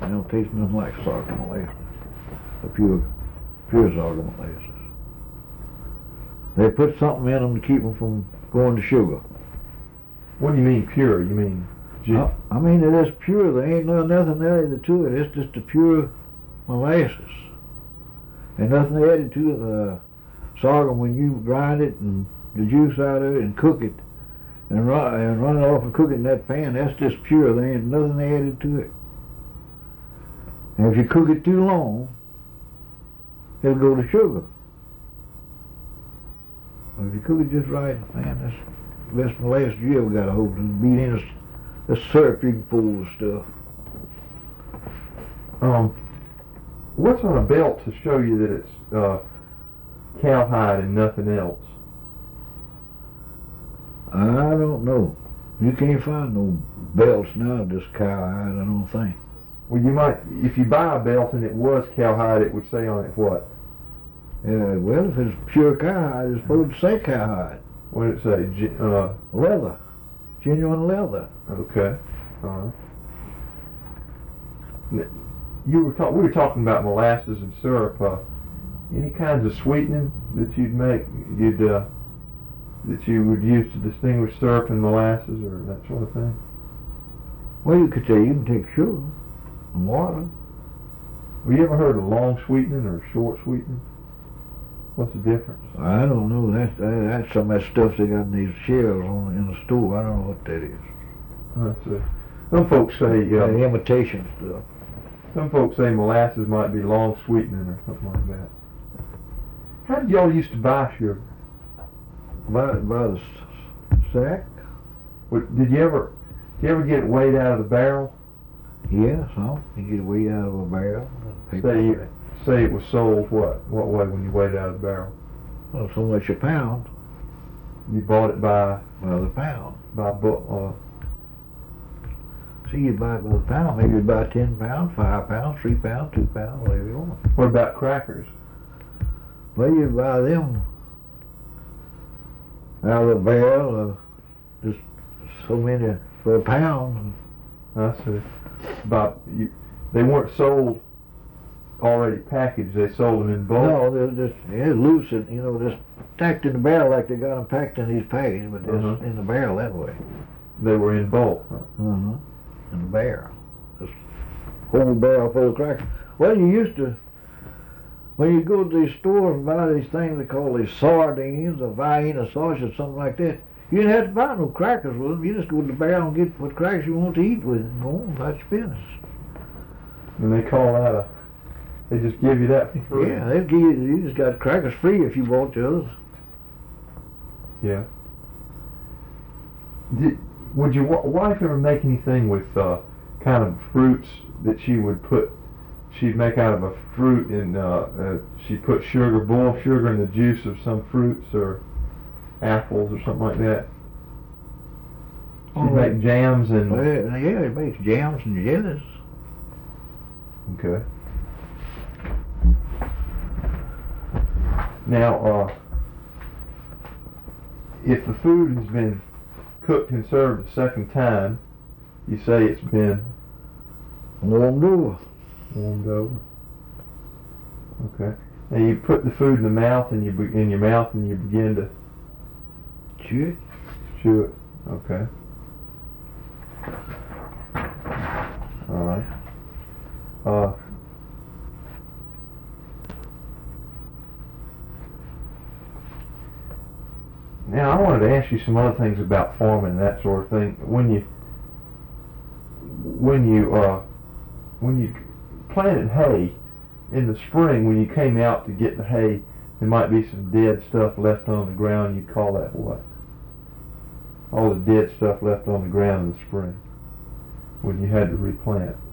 don't taste nothing like sorghum molasses. A pure sorghum molasses. They put something in them to keep them from going to sugar. What do you mean pure? You mean? I mean it is pure. There ain't nothing added to it. It's just a pure molasses. And nothing added to the sorghum when you grind it and the juice out of it and cook it and run it off and cook it in that pan. That's just pure. There ain't nothing added to it. And if you cook it too long, it'll go to sugar. But if you cook it just right, man, that's the best molasses you ever got a hold of. Beat in a syrup you can pull with stuff. What's on a belt to show you that it's cowhide and nothing else? I don't know. You can't find no belts now just cowhide, I don't think. Well, you might, if you buy a belt and it was cowhide, it would say on it what? Yeah, well, if it's pure cowhide, it's supposed to say cowhide. What did it say? Leather. Genuine leather. Okay. We were talking about molasses and syrup. Any kinds of sweetening that you'd make, that you would use to distinguish syrup and molasses, or that sort of thing? Well, you could say you can take sugar and water. Well, you ever heard of long sweetening or short sweetening? What's the difference? I don't know. That's some of that stuff they got in these shells in the store. I don't know what that is. Some folks say imitation stuff. Some folks say molasses might be long sweetening or something like that. How did y'all used to buy sugar? By the sack? Did you ever get it weighed out of the barrel? Yeah, some. You get it weighed out of a barrel. Say it was sold what way when you weighed it out of the barrel? Well, so much a pound. You bought it by the pound. So you buy it by the pound. Maybe you buy 10 pounds, 5 pounds, 3 pounds, 2 pounds, whatever you want. What about crackers? Well, you buy them out of the barrel, just so many for a pound. I see. They weren't sold already packaged. They sold them in bulk. No, they're just loose, just packed in the barrel like they got them packed in these packages, but just in the barrel that way. They were in bulk. In the barrel, just whole barrel full of crackers. Well, you used to. When you go to these stores and buy these things they call these sardines or Vienna sausage or something like that, you didn't have to buy no crackers with them. You just go to the barrel and get what crackers you want to eat with and go on about your business. And they call that they just give you that for free? Yeah, they'll give you just got crackers free if you bought the others. Yeah. Would your wife ever make anything with kind of fruits that she'd make out of a fruit and she'd put boiled sugar in the juice of some fruits or apples or something like that? She'd make jams and... Well, yeah, it makes jams and jellies. Okay. Now, if the food has been cooked and served a second time, you say it's been warmed over. Warmed over. Okay. Now you put the food in your mouth and you begin to chew it. Chew it. Okay. All right. Now I wanted to ask you some other things about farming and that sort of thing. When you planted hay in the spring, when you came out to get the hay, there might be some dead stuff left on the ground. You'd call that what? All the dead stuff left on the ground in the spring when you had to replant.